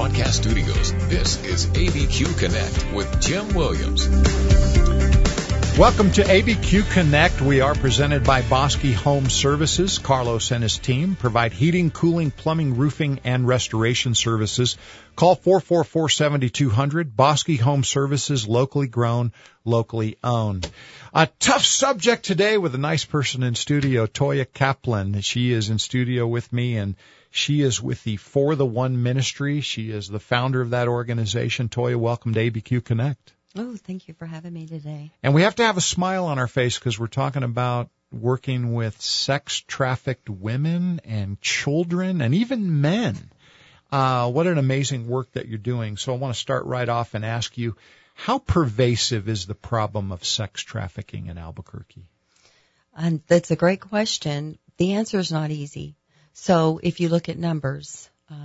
Podcast Studios, this is ABQ Connect with Jim Williams. Welcome to ABQ Connect. We are presented by Bosque Home Services. Carlos and his team provide heating, cooling, plumbing, roofing, and restoration services. Call 444-7200. Bosque Home Services, locally grown, locally owned. A tough subject today with a nice person in studio, Toya Kaplan. She is in studio with me, and she is with the For the One Ministry. She is the founder of that organization. Toya, welcome to ABQ Connect. Oh, thank you for having me today. And we have to have a smile on our face because we're talking about working with sex-trafficked women and children and even men. What an amazing work that you're doing. So I want to start right off and ask you, how pervasive is the problem of sex trafficking in Albuquerque? And that's a great question. The answer is not easy. So if you look at numbers,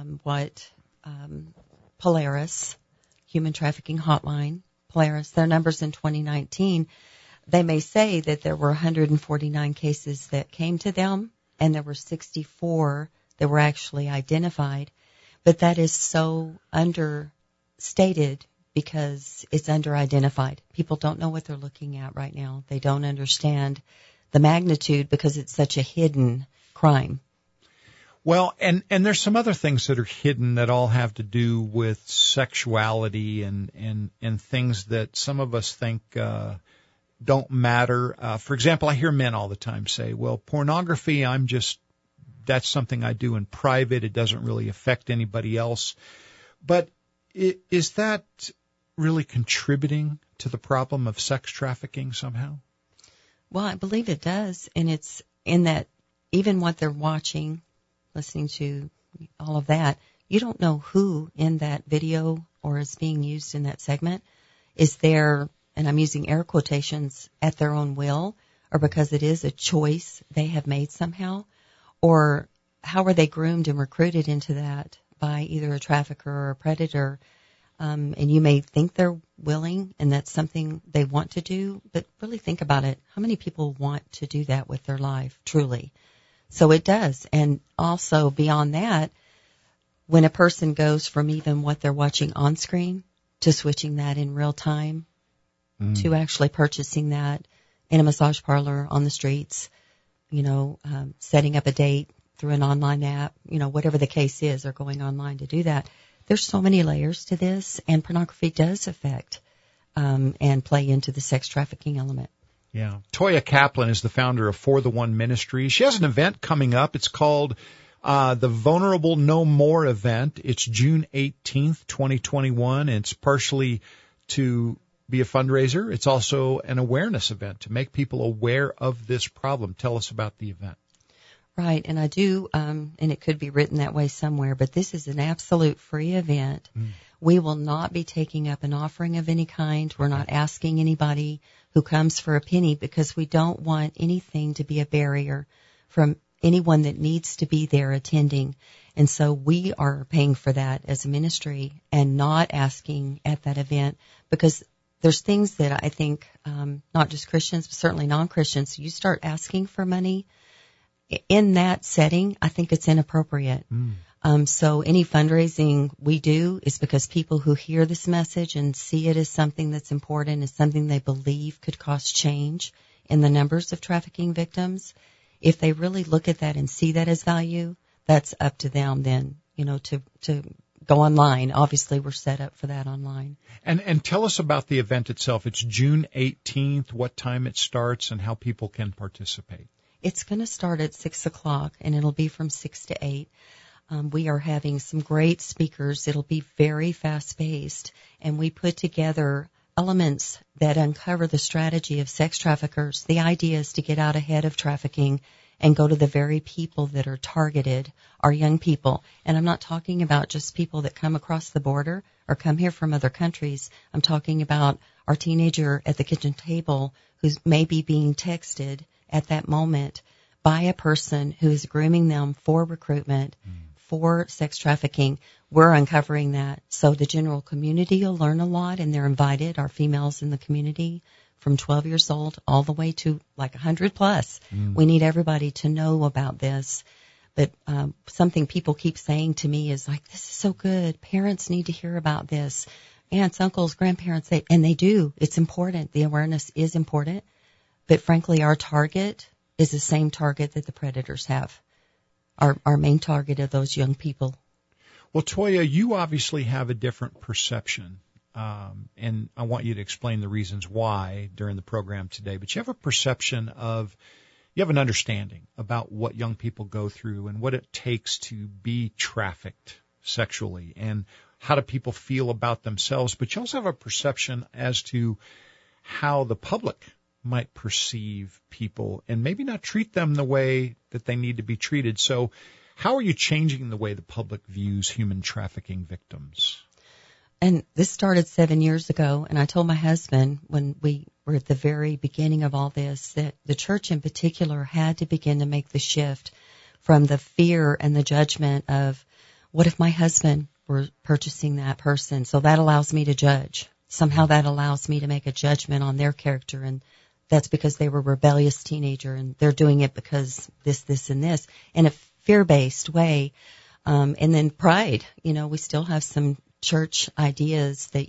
Polaris, Human Trafficking Hotline, Polaris, their numbers in 2019, they may say that there were 149 cases that came to them and there were 64 that were actually identified. But that is so understated because it's under-identified. People don't know what they're looking at right now. They don't understand the magnitude because it's such a hidden crime. Well, and there's some other things that are hidden that all have to do with sexuality and things that some of us think don't matter. For example, I hear men all the time say, well, pornography, that's something I do in private. It doesn't really affect anybody else. But is that really contributing to the problem of sex trafficking somehow? Well, I believe it does. And it's in that even what they're watching, listening to all of that, you don't know who in that video or is being used in that segment is there, and I'm using air quotations, at their own will, or because it is a choice they have made somehow, or how are they groomed and recruited into that by either a trafficker or a predator. And you may think they're willing and that's something they want to do, but really think about it. How many people want to do that with their life, truly? So it does. And also beyond that, when a person goes from even what they're watching on screen to switching that in real time to actually purchasing that in a massage parlor on the streets, setting up a date through an online app, whatever the case is, or going online to do that. There's so many layers to this, and pornography does affect and play into the sex trafficking element. Yeah. Toya Kaplan is the founder of For the One Ministry. She has an event coming up. It's called the Vulnerable No More event. It's June 18th, 2021. And it's partially to be a fundraiser. It's also an awareness event to make people aware of this problem. Tell us about the event. Right. And I do, and it could be written that way somewhere, but this is an absolute free event. We will not be taking up an offering of any kind. We're not asking anybody who comes for a penny because we don't want anything to be a barrier from anyone that needs to be there attending. And so we are paying for that as a ministry and not asking at that event because there's things that I think not just Christians, but certainly non-Christians, you start asking for money in that setting, I think it's inappropriate. So any fundraising we do is because people who hear this message and see it as something that's important, as something they believe could cause change in the numbers of trafficking victims, if they really look at that and see that as value, that's up to them then, to go online. Obviously, we're set up for that online. And tell us about the event itself. It's June 18th, what time it starts, and how people can participate. It's going to start at 6 o'clock, and it'll be from 6 to 8. We are having some great speakers. It'll be very fast-paced, and we put together elements that uncover the strategy of sex traffickers. The idea is to get out ahead of trafficking and go to the very people that are targeted, our young people. And I'm not talking about just people that come across the border or come here from other countries. I'm talking about our teenager at the kitchen table who's maybe being texted at that moment by a person who is grooming them for recruitment, for sex trafficking. We're uncovering that. So the general community will learn a lot, and they're invited, our females in the community, from 12 years old all the way to like 100 plus. We need everybody to know about this. But something people keep saying to me is like, this is so good. Parents need to hear about this. Aunts, uncles, grandparents, and they do. It's important. The awareness is important. But frankly, our target is the same target that the predators have. Our main target are those young people. Well, Toya, you obviously have a different perception, and I want you to explain the reasons why during the program today. But you have a perception of, you have an understanding about what young people go through and what it takes to be trafficked sexually, and how do people feel about themselves. But you also have a perception as to how the public might perceive people and maybe not treat them the way that they need to be treated. So how are you changing the way the public views human trafficking victims? And this started 7 years ago, and I told my husband when we were at the very beginning of all this that the church in particular had to begin to make the shift from the fear and the judgment of, what if my husband were purchasing that person? So that allows me to judge. Somehow that allows me to make a judgment on their character, and that's because they were a rebellious teenager and they're doing it because this, and this, in a fear-based way. And then pride. We still have some church ideas that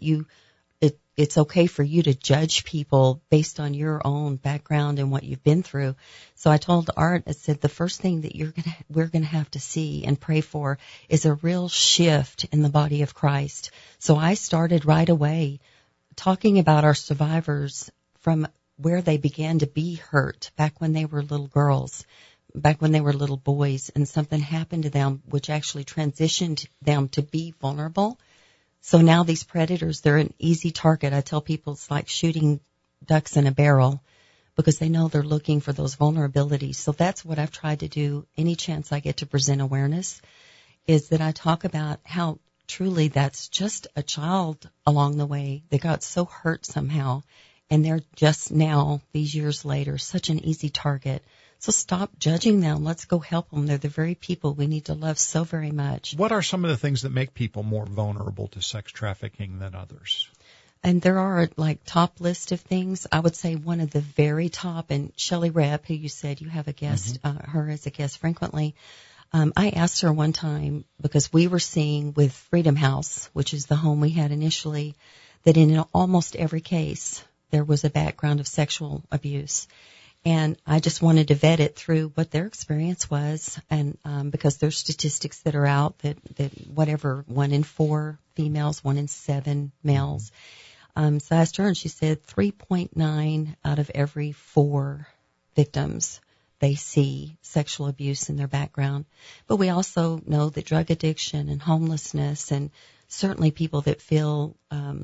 it's okay for you to judge people based on your own background and what you've been through. So I told Art, I said, the first thing that we're going to have to see and pray for is a real shift in the body of Christ. So I started right away talking about our survivors from where they began to be hurt back when they were little girls, back when they were little boys, and something happened to them which actually transitioned them to be vulnerable. So now these predators, they're an easy target. I tell people it's like shooting ducks in a barrel because they know they're looking for those vulnerabilities. So that's what I've tried to do any chance I get to present awareness, is that I talk about how truly that's just a child along the way that got so hurt somehow, and they're just now, these years later, such an easy target. So stop judging them. Let's go help them. They're the very people we need to love so very much. What are some of the things that make people more vulnerable to sex trafficking than others? And there are like top list of things. I would say one of the very top, and Shelley Rep, who you said you have a guest, her as a guest frequently. I asked her one time, because we were seeing with Freedom House, which is the home we had initially, that in almost every case there was a background of sexual abuse. And I just wanted to vet it through what their experience was, and because there's statistics that are out that whatever, 1 in 4 females, 1 in 7 males. So I asked her, and she said 3.9 out of every 4 victims, they see sexual abuse in their background. But we also know that drug addiction and homelessness, and certainly people that feel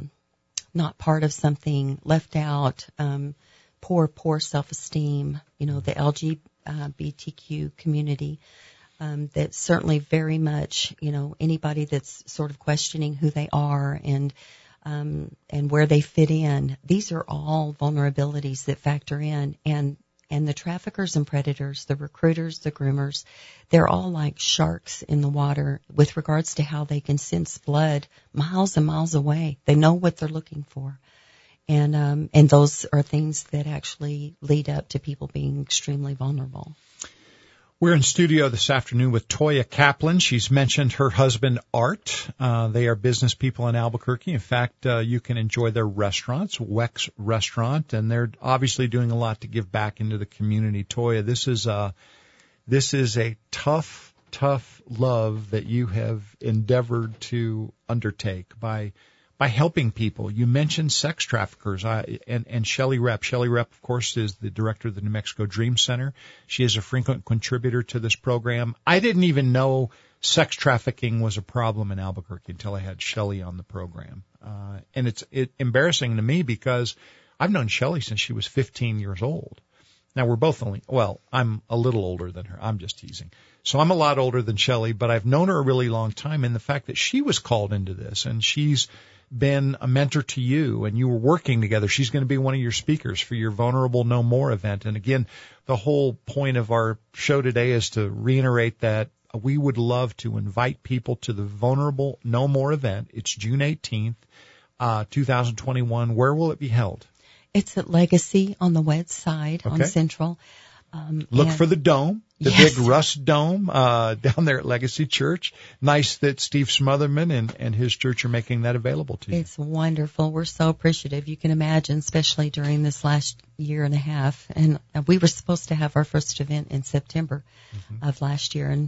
not part of something, left out, poor self-esteem, the LGBTQ community, that certainly very much, anybody that's sort of questioning who they are and where they fit in. These are all vulnerabilities that factor in, and the traffickers and predators, the recruiters, the groomers, they're all like sharks in the water with regards to how they can sense blood miles and miles away. They know what they're looking for. And those are things that actually lead up to people being extremely vulnerable. We're in studio this afternoon with Toya Kaplan. She's mentioned her husband, Art. They are business people in Albuquerque. In fact, you can enjoy their restaurants, Weck's Restaurant, and they're obviously doing a lot to give back into the community. Toya, this is a tough love that you have endeavored to undertake by helping people. You mentioned sex traffickers, and Shelley Rep. Shelley Rep, of course, is the director of the New Mexico Dream Center. She is a frequent contributor to this program. I didn't even know sex trafficking was a problem in Albuquerque until I had Shelley on the program. And it's embarrassing to me because I've known Shelley since she was 15 years old. Now, we're both I'm a little older than her. I'm just teasing. So I'm a lot older than Shelley, but I've known her a really long time. And the fact that she was called into this, and she's been a mentor to you, and you were working together. She's going to be one of your speakers for your Vulnerable No More event. And again, the whole point of our show today is to reiterate that we would love to invite people to the Vulnerable No More event. It's June 18th, 2021. Where will it be held? It's at Legacy on the west side on Central. Look for the dome, the Yes. big rust dome down there at Legacy Church. Nice that Steve Smotherman and his church are making that available to you. It's wonderful. We're so appreciative. You can imagine, especially during this last year and a half. And we were supposed to have our first event in September of last year, and ...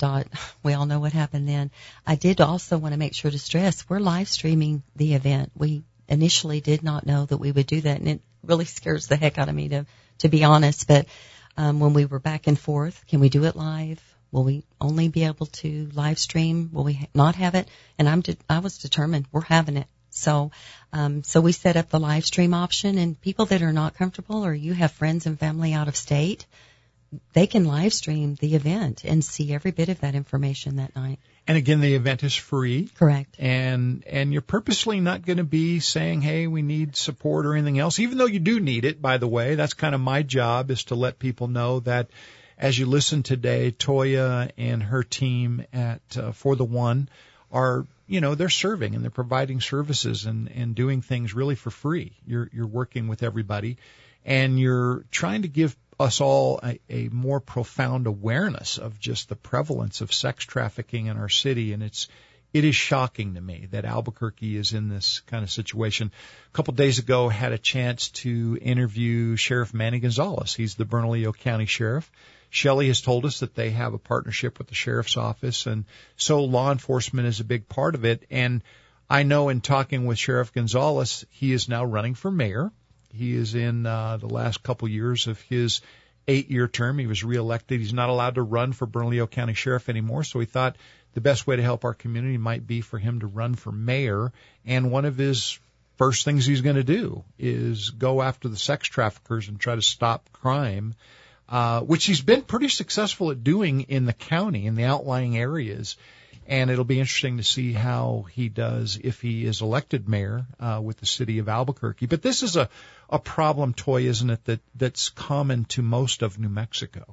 We all know what happened then. I did also want to make sure to stress we're live streaming the event. We initially did not know that we would do that, and it really scares the heck out of me, to be honest. But when we were back and forth, can we do it live? Will we only be able to live stream? Will we not have it? And I was determined we're having it. So we set up the live stream option, and people that are not comfortable, or you have friends and family out of state, they can live stream the event and see every bit of that information that night. And again, the event is free. Correct. And you're purposely not going to be saying, hey, we need support or anything else, even though you do need it, by the way. That's kind of my job, is to let people know that as you listen today, Toya and her team at For the One are, they're serving and they're providing services and doing things really for free. You're working with everybody, and you're trying to give us all a more profound awareness of just the prevalence of sex trafficking in our city. And it is shocking to me that Albuquerque is in this kind of situation. A couple of days ago, had a chance to interview Sheriff Manny Gonzalez. He's the Bernalillo County Sheriff. Shelley has told us that they have a partnership with the Sheriff's Office, and so law enforcement is a big part of it. And I know in talking with Sheriff Gonzalez, he is now running for mayor. He is in the last couple years of his 8-year term. He was reelected. He's not allowed to run for Bernalillo County Sheriff anymore, so he thought the best way to help our community might be for him to run for mayor. And one of his first things he's going to do is go after the sex traffickers and try to stop crime, which he's been pretty successful at doing in the county, in the outlying areas. And it'll be interesting to see how he does if he is elected mayor with the city of Albuquerque. But this is a problem, Toy, isn't it, that's common to most of New Mexico?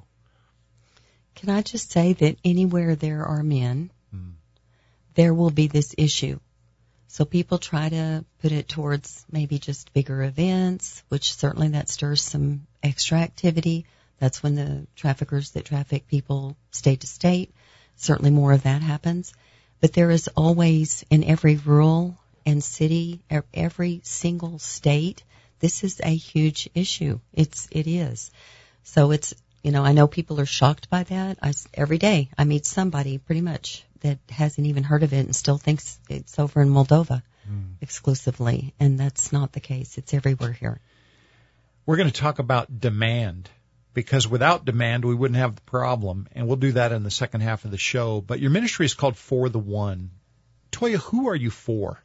Can I just say that anywhere there are men, there will be this issue. So people try to put it towards maybe just bigger events, which certainly that stirs some extra activity. That's when the traffickers that traffic people state to state, certainly more of that happens. But there is always, in every rural and city, every single state, this is a huge issue. It is. So it's, I know people are shocked by that. Every day I meet somebody pretty much that hasn't even heard of it and still thinks it's over in Moldova exclusively. And that's not the case. It's everywhere here. We're going to talk about demand, because without demand, we wouldn't have the problem, and we'll do that in the second half of the show. But your ministry is called For the One. Toya, who are you for?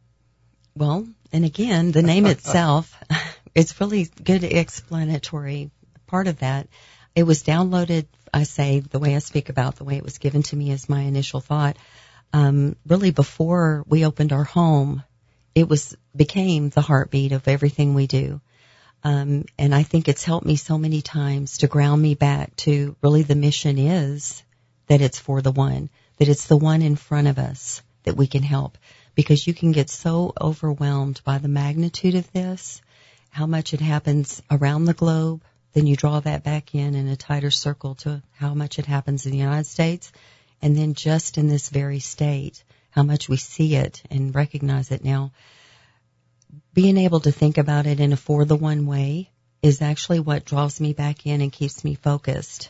Well, and again, the name itself, it's really good explanatory part of that. It was downloaded, I say, the way I speak about, the way it was given to me as my initial thought. Really before we opened our home, it became the heartbeat of everything we do. And I think it's helped me so many times to ground me back to really the mission is that it's for the one, that it's the one in front of us that we can help. Because you can get so overwhelmed by the magnitude of this, how much it happens around the globe, then you draw that back in a tighter circle to how much it happens in the United States, and then just in this very state, how much we see it and recognize it now. Being able to think about it in a for the one way is actually what draws me back in and keeps me focused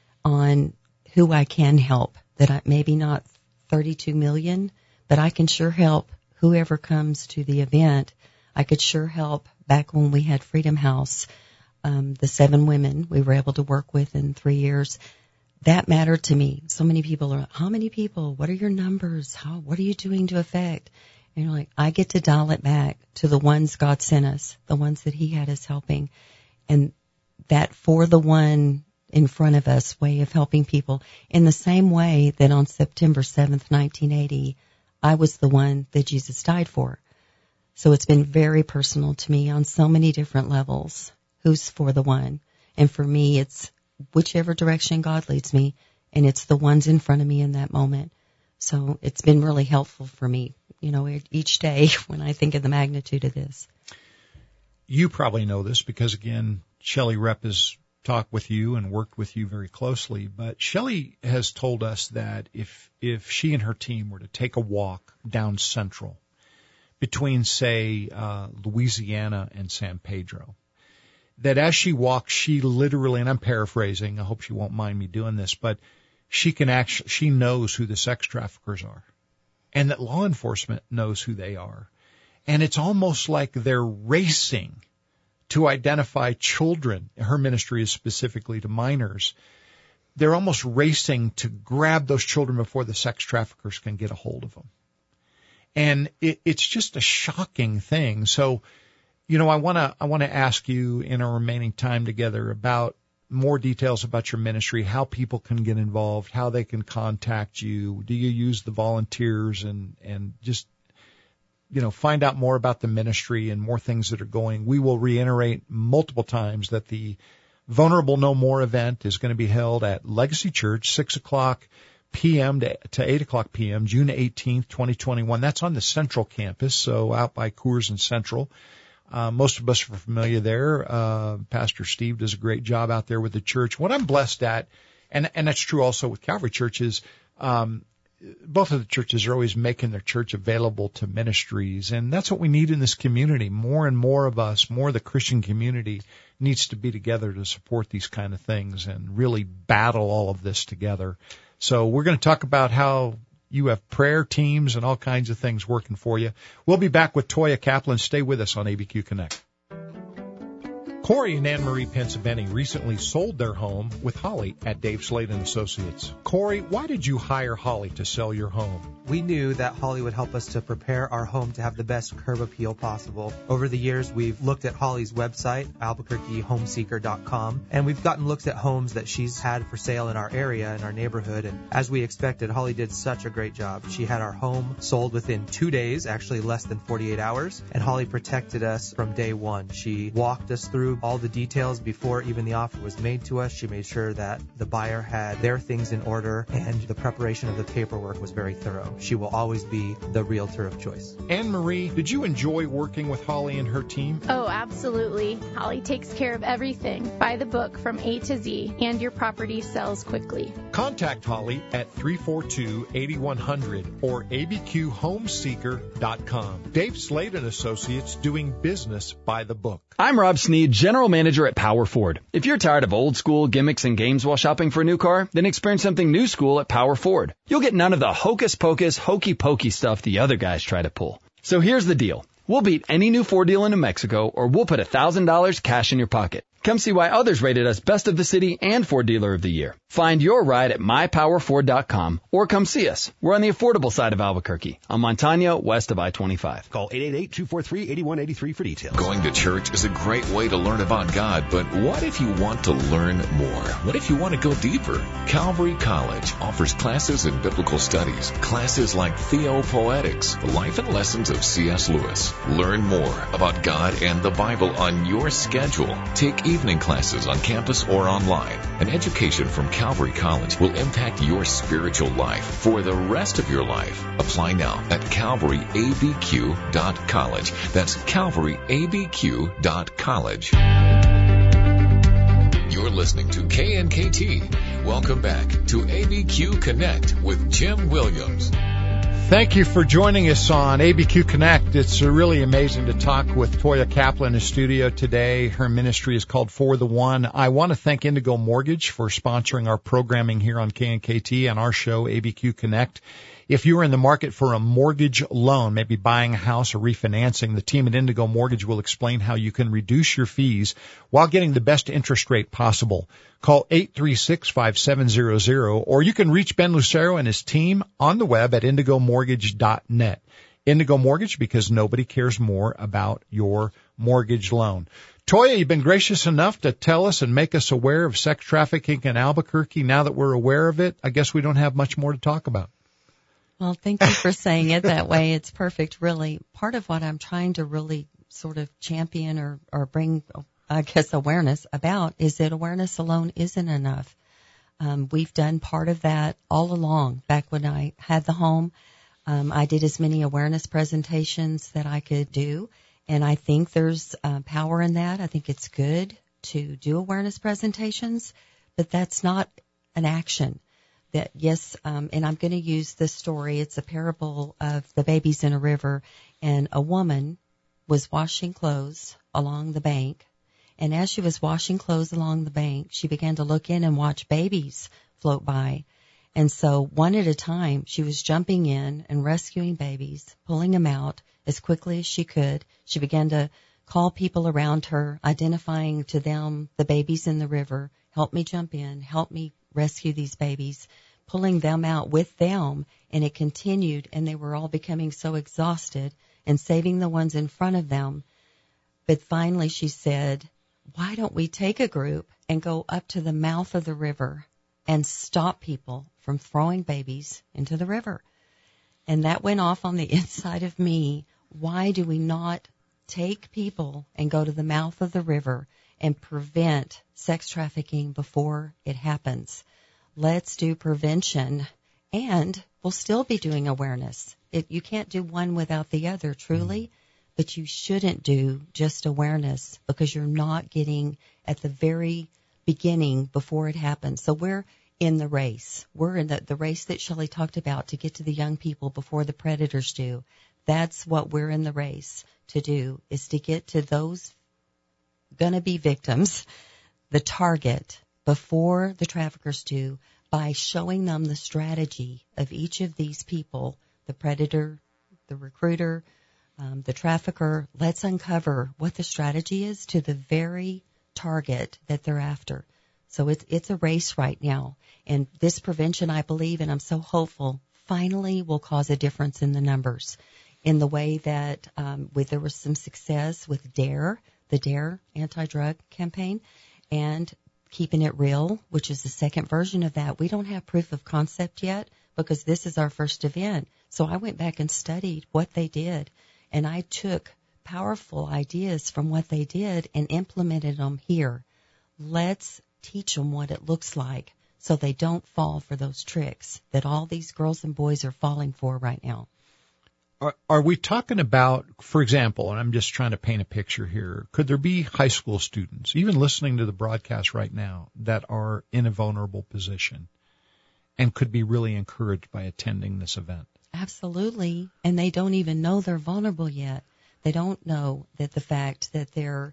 on who I can help. Maybe not 32 million, but I can sure help whoever comes to the event. I could sure help back when we had Freedom House, the 7 women we were able to work with in 3 years. That mattered to me. So many people are, how many people? What are your numbers? What are you doing to affect? And you're like, I get to dial it back to the ones God sent us, the ones that He had us helping. And that for the one in front of us way of helping people in the same way that on September 7th, 1980, I was the one that Jesus died for. So it's been very personal to me on so many different levels. Who's for the one? And for me, it's whichever direction God leads me, and it's the ones in front of me in that moment. So it's been really helpful for me, each day when I think of the magnitude of this. You probably know this because, again, Shelley Repp has talk with you and worked with you very closely, but Shelley has told us that if she and her team were to take a walk down Central between, say, Louisiana and San Pedro, that as she walks, she literally, and I'm paraphrasing, I hope she won't mind me doing this, but she knows who the sex traffickers are, and that law enforcement knows who they are. And it's almost like they're racing to identify children. Her ministry is specifically to minors. They're almost racing to grab those children before the sex traffickers can get a hold of them. And it's just a shocking thing. So, I want to ask you in our remaining time together about more details about your ministry, how people can get involved, how they can contact you. Do you use the volunteers and just, find out more about the ministry and more things that are going. We will reiterate multiple times that the Vulnerable No More event is going to be held at Legacy Church, 6 o'clock p.m. to 8 o'clock p.m., June 18th, 2021. That's on the Central Campus, so out by Coors and Central. Most of us are familiar there. Pastor Steve does a great job out there with the church. What I'm blessed at, and that's true also with Calvary Church, is both of the churches are always making their church available to ministries, and that's what we need in this community. More and more of us, more of the Christian community needs to be together to support these kind of things and really battle all of this together. So we're going to talk about how you have prayer teams and all kinds of things working for you. We'll be back with Toya Kaplan. Stay with us on ABQ Connect. Corey and Anne-Marie Pensabeni recently sold their home with Holly at Dave Slade & Associates. Corey, why did you hire Holly to sell your home? We knew that Holly would help us to prepare our home to have the best curb appeal possible. Over the years, we've looked at Holly's website, AlbuquerqueHomeseeker.com, and we've gotten looks at homes that she's had for sale in our area, in our neighborhood, and as we expected, Holly did such a great job. She had our home sold within 2 days, actually less than 48 hours, and Holly protected us from day one. She walked us through all the details before even the offer was made to us. She made sure that the buyer had their things in order, and the preparation of the paperwork was very thorough. She will always be the realtor of choice. Anne-Marie, did you enjoy working with Holly and her team? Oh, absolutely. Holly takes care of everything by the book from A to Z, and your property sells quickly. Contact Holly at 342-8100 or abqhomeseeker.com. Dave Slade & Associates, doing business by the book. I'm Rob Sneed, General Manager at Power Ford. If you're tired of old school gimmicks and games while shopping for a new car, then experience something new school at Power Ford. You'll get none of the hocus pocus, hokey pokey stuff the other guys try to pull. So here's the deal. We'll beat any new Ford deal in New Mexico, or we'll put $1,000 cash in your pocket. Come see why others rated us Best of the City and Ford Dealer of the Year. Find your ride at mypowerford.com or come see us. We're on the affordable side of Albuquerque, on Montano, west of I-25. Call 888-243-8183 for details. Going to church is a great way to learn about God, but what if you want to learn more? What if you want to go deeper? Calvary College offers classes in biblical studies, classes like Theopoetics, the life and lessons of C.S. Lewis. Learn more about God and the Bible on your schedule. Take evening classes on campus or online. An education from Calvary College will impact your spiritual life for the rest of your life. Apply now at calvaryabq.college. That's calvaryabq.college. You're listening to KNKT. Welcome back to ABQ Connect with Jim Williams. Thank you for joining us on ABQ Connect. It's really amazing to talk with Toya Kaplan in studio today. Her ministry is called For the One. I want to thank Indigo Mortgage for sponsoring our programming here on KNKT and our show, ABQ Connect. If you're in the market for a mortgage loan, maybe buying a house or refinancing, the team at Indigo Mortgage will explain how you can reduce your fees while getting the best interest rate possible. Call 836-5700, or you can reach Ben Lucero and his team on the web at indigomortgage.net. Indigo Mortgage, because nobody cares more about your mortgage loan. Toya, you've been gracious enough to tell us and make us aware of sex trafficking in Albuquerque. Now that we're aware of it, I guess we don't have much more to talk about. Well, thank you for saying it that way. It's perfect, really. Part of what I'm trying to really sort of champion or bring, I guess, awareness about is that awareness alone isn't enough. We've done part of that all along. Back when I had the home, I did as many awareness presentations that I could do, and I think there's power in that. I think it's good. to do awareness presentations, but that's not an action. That yes, and I'm going to use this story. It's a parable of the babies in a river, and a woman was washing clothes along the bank, and as she was washing clothes along the bank, she began to look in and watch babies float by. And so one at a time, she was jumping in and rescuing babies, pulling them out as quickly as she could. She began to call people around her, identifying to them the babies in the river. Help me jump in. Help me rescue these babies, pulling them out with them. And it continued, and they were all becoming so exhausted and saving the ones in front of them. But finally she said, why don't we take a group and go up to the mouth of the river and stop people from throwing babies into the river? And that went off on the inside of me. Why do we not take people and go to the mouth of the river and prevent sex trafficking before it happens? Let's do prevention, and we'll still be doing awareness. You can't do one without the other, truly, but you shouldn't do just awareness because you're not getting at the very beginning before it happens. So we're in the race. We're in the race that Shelley talked about to get to the young people before the predators do. That's what we're in the race to do, is to get to those going to be victims, the target, before the traffickers do, by showing them the strategy of each of these people, the predator, the recruiter, the trafficker. Let's uncover what the strategy is to the very target that they're after. So it's a race right now. And this prevention, I believe, and I'm so hopeful, finally will cause a difference in the numbers, in the way that there was some success with DARE, the DARE anti-drug campaign, and Keeping It Real, which is the second version of that. We don't have proof of concept yet because this is our first event. So I went back and studied what they did, and I took powerful ideas from what they did and implemented them here. Let's teach them what it looks like so they don't fall for those tricks that all these girls and boys are falling for right now. Are we talking about, for example, and I'm just trying to paint a picture here, could there be high school students, even listening to the broadcast right now, that are in a vulnerable position and could be really encouraged by attending this event? Absolutely. And they don't even know they're vulnerable yet. They don't know that the fact that they're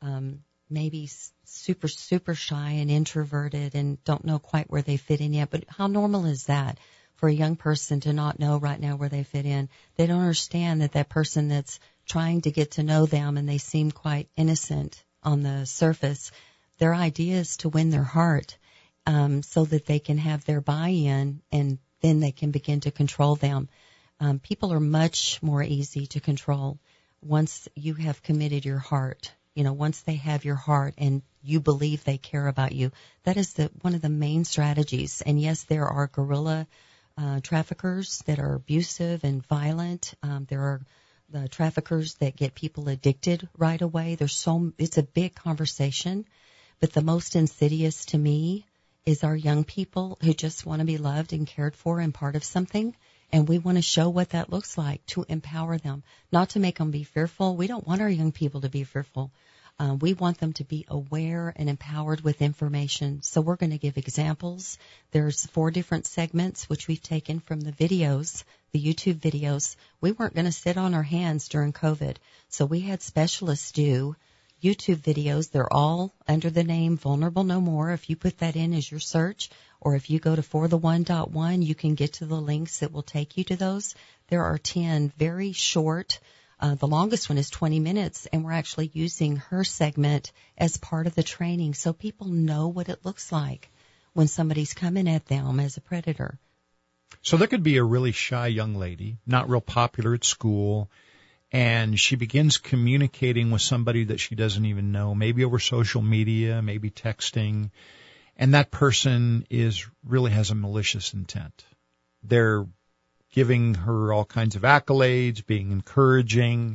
maybe super, super shy and introverted and don't know quite where they fit in yet. But how normal is that for a young person to not know right now where they fit in? They don't understand that person that's trying to get to know them, and they seem quite innocent on the surface, their idea is to win their heart so that they can have their buy-in, and then they can begin to control them. People are much more easy to control once you have committed your heart. You know, once they have your heart and you believe they care about you, that is one of the main strategies. And yes, there are guerrilla traffickers that are abusive and violent. There are the traffickers that get people addicted right away. It's a big conversation, but the most insidious to me is our young people who just want to be loved and cared for and part of something. And we want to show what that looks like, to empower them, not to make them be fearful. We don't want our young people to be fearful. We want them to be aware and empowered with information. So we're going to give examples. There's 4 different segments, which we've taken from the videos, the YouTube videos. We weren't going to sit on our hands during COVID. So we had specialists do YouTube videos. They're all under the name Vulnerable No More. If you put that in as your search, or if you go to forthe1.1, you can get to the links that will take you to those. There are 10 very short. The longest one is 20 minutes, and we're actually using her segment as part of the training so people know what it looks like when somebody's coming at them as a predator. So there could be a really shy young lady, not real popular at school, and she begins communicating with somebody that she doesn't even know, maybe over social media, maybe texting, and that person really has a malicious intent. They're giving her all kinds of accolades, being encouraging,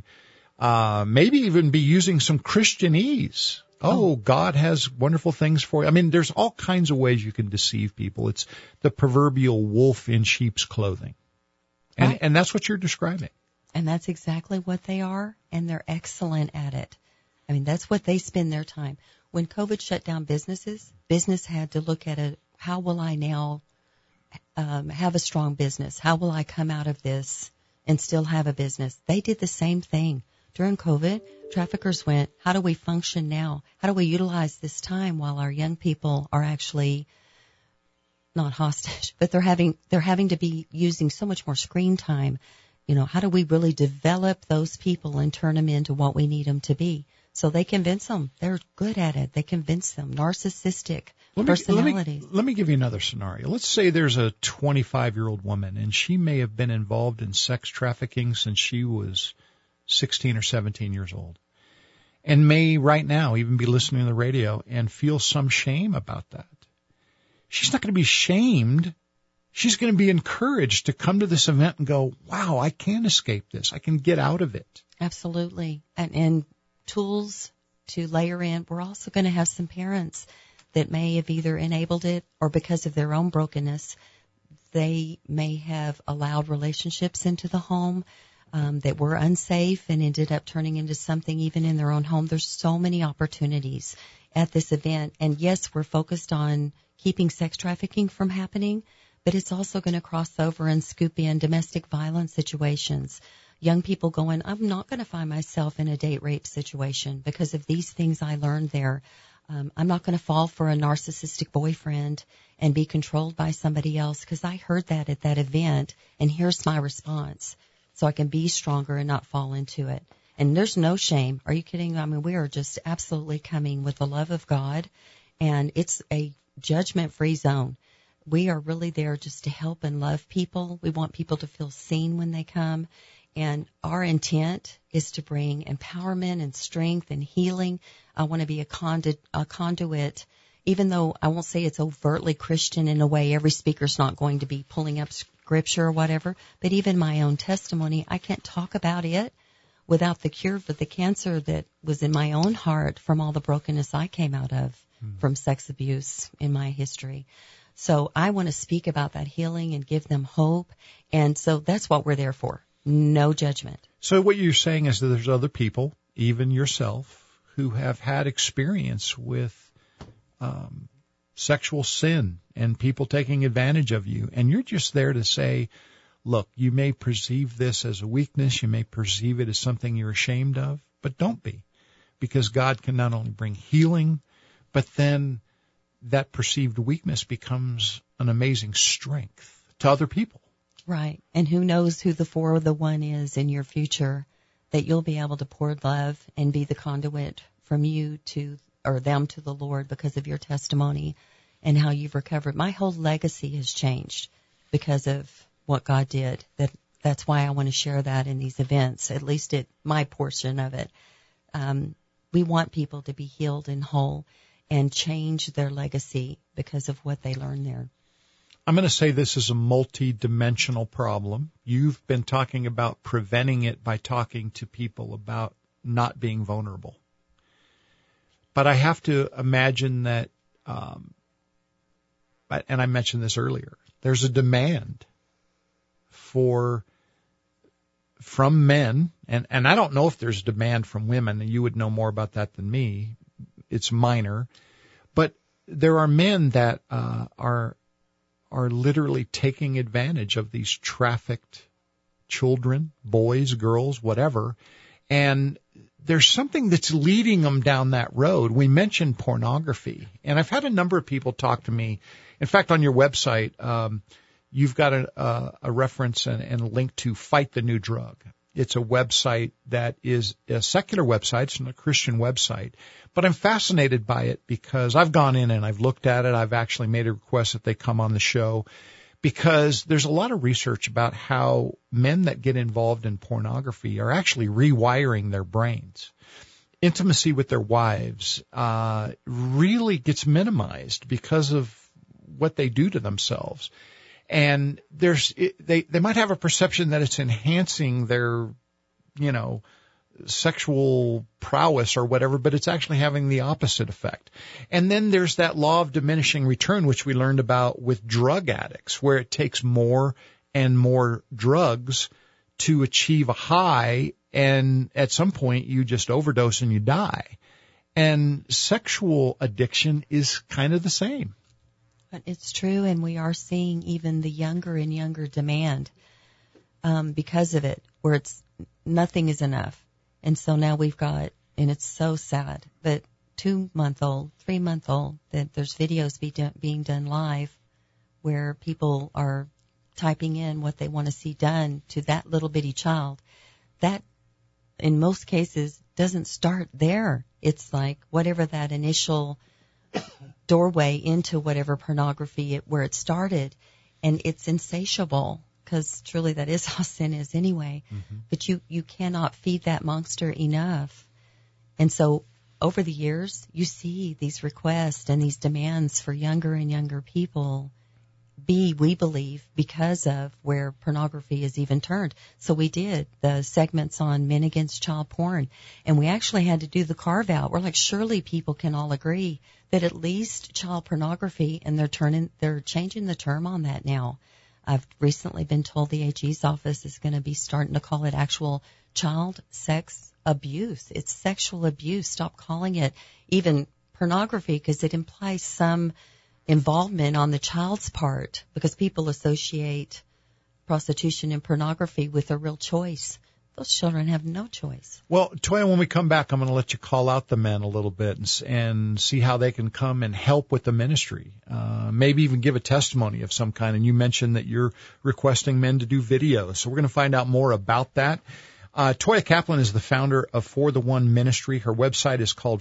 maybe even be using some Christianese. Oh, God has wonderful things for you. I mean, there's all kinds of ways you can deceive people. It's the proverbial wolf in sheep's clothing. And that's what you're describing. And that's exactly what they are, and they're excellent at it. I mean, that's what they spend their time. When COVID shut down businesses, business had to look at it. How will I now have a strong business? How will I come out of this and still have a business? They did the same thing. During COVID, traffickers went, how do we function now? How do we utilize this time while our young people are actually not hostage, but they're having to be using so much more screen time? You know, how do we really develop those people and turn them into what we need them to be? So they convince them. They're good at it. They convince them. Narcissistic personalities. Let me give you another scenario. Let's say there's a 25-year-old woman, and she may have been involved in sex trafficking since she was 16 or 17 years old, and may right now even be listening to the radio and feel some shame about that. She's not going to be shamed. She's going to be encouraged to come to this event and go, wow, I can escape this. I can get out of it. Absolutely. And tools to layer in. We're also going to have some parents that may have either enabled it or because of their own brokenness, they may have allowed relationships into the home that were unsafe and ended up turning into something even in their own home. There's so many opportunities at this event. And yes, we're focused on keeping sex trafficking from happening, but it's also going to cross over and scoop in domestic violence situations. Young people going, I'm not going to find myself in a date rape situation because of these things I learned there. I'm not going to fall for a narcissistic boyfriend and be controlled by somebody else because I heard that at that event, and here's my response. So I can be stronger and not fall into it. And there's no shame. Are you kidding? I mean, we are just absolutely coming with the love of God, and it's a judgment-free zone. We are really there just to help and love people. We want people to feel seen when they come. And our intent is to bring empowerment and strength and healing. I want to be a conduit, even though I won't say it's overtly Christian in a way. Every speaker's not going to be pulling up scripture or whatever. But even my own testimony, I can't talk about it without the cure for the cancer that was in my own heart from all the brokenness I came out of from sex abuse in my history. So I want to speak about that healing and give them hope. And so that's what we're there for. No judgment. So what you're saying is that there's other people, even yourself, who have had experience with sexual sin and people taking advantage of you. And you're just there to say, look, you may perceive this as a weakness. You may perceive it as something you're ashamed of, but don't be, because God can not only bring healing, but then that perceived weakness becomes an amazing strength to other people. Right. And who knows who the 4 or the 1 is in your future that you'll be able to pour love and be the conduit from you to, or them to the Lord because of your testimony and how you've recovered. My whole legacy has changed because of what God did. That's why I want to share that in these events, at least my portion of it. We want people to be healed and whole and change their legacy because of what they learned there. I'm going to say this is a multi-dimensional problem. You've been talking about preventing it by talking to people about not being vulnerable. But I have to imagine that, and I mentioned this earlier, there's a demand from men, and I don't know if there's demand from women, and you would know more about that than me. It's minor. But there are men that are literally taking advantage of these trafficked children, boys, girls, whatever, and there's something that's leading them down that road. We mentioned pornography, and I've had a number of people talk to me. In fact, on your website, you've got a reference and a link to Fight the New Drug. It's a website that is a secular website. It's not a Christian website. But I'm fascinated by it because I've gone in and I've looked at it. I've actually made a request that they come on the show because there's a lot of research about how men that get involved in pornography are actually rewiring their brains. Intimacy with their wives really gets minimized because of what they do to themselves. And they might have a perception that it's enhancing their, sexual prowess or whatever, but it's actually having the opposite effect. And then there's that law of diminishing return, which we learned about with drug addicts, where it takes more and more drugs to achieve a high, and at some point you just overdose and you die. And sexual addiction is kind of the same. But it's true, and we are seeing even the younger and younger demand because of it, where it's nothing is enough. And so now we've got, and it's so sad, but 2-month-old, 3-month-old, that there's videos being done live where people are typing in what they want to see done to that little bitty child. That, in most cases, doesn't start there. It's like whatever that initial doorway into whatever pornography where it started, and it's insatiable, because truly that is how sin is anyway. Mm-hmm. But you cannot feed that monster enough. And so over the years, you see these requests and these demands for younger and younger people we believe, because of where pornography is even turned. So we did the segments on men against child porn, and we actually had to do the carve out. We're like, surely people can all agree that at least child pornography, and they're changing the term on that now. I've recently been told the AG's office is going to be starting to call it actual child sex abuse. It's sexual abuse. Stop calling it even pornography, because it implies some involvement on the child's part, because people associate prostitution and pornography with a real choice. Those children have no choice. Well, Toya, when we come back, I'm going to let you call out the men a little bit and see how they can come and help with the ministry. Maybe even give a testimony of some kind. And you mentioned that you're requesting men to do videos. So we're going to find out more about that. Toya Kaplan is the founder of For the One Ministry. Her website is called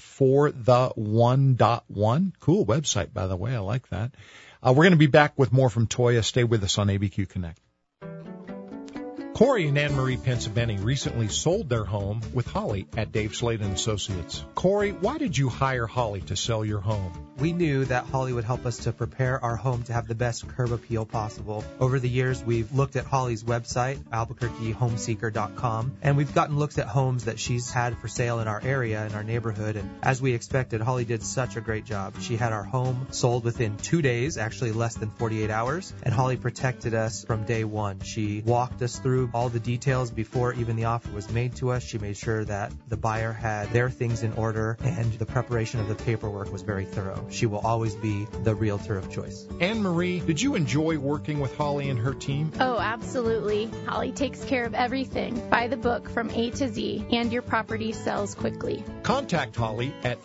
forthe1.1. Cool website, by the way. I like that. We're going to be back with more from Toya. Stay with us on ABQ Connect. Corey and Anne-Marie Pensabeni recently sold their home with Holly at Dave Slade & Associates. Corey, why did you hire Holly to sell your home? We knew that Holly would help us to prepare our home to have the best curb appeal possible. Over the years, we've looked at Holly's website, AlbuquerqueHomeseeker.com, and we've gotten looks at homes that she's had for sale in our area, in our neighborhood, and as we expected, Holly did such a great job. She had our home sold within 2 days, actually less than 48 hours, and Holly protected us from day one. She walked us through all the details before even the offer was made to us. She made sure that the buyer had their things in order, and the preparation of the paperwork was very thorough. She will always be the realtor of choice. Anne-Marie, did you enjoy working with Holly and her team? Oh, absolutely. Holly takes care of everything. Buy the book from A to Z, and your property sells quickly. Contact Holly at